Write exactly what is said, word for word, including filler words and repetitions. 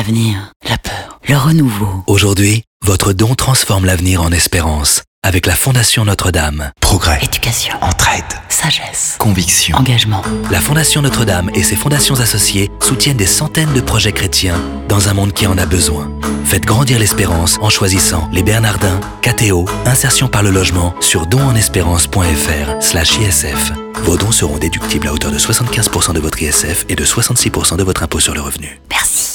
L'avenir, la peur, le renouveau. Aujourd'hui, votre don transforme l'avenir en espérance. Avec la Fondation Notre-Dame. Progrès. Éducation. Entraide. Sagesse. Conviction. Engagement. La Fondation Notre-Dame et ses fondations associées soutiennent des centaines de projets chrétiens dans un monde qui en a besoin. Faites grandir l'espérance en choisissant les Bernardins, K T O, Insertion par le logement sur donenespérance.fr slash ISF. Vos dons seront déductibles à hauteur de soixante-quinze pour cent de votre I S F et de soixante-six pour cent de votre impôt sur le revenu. Merci.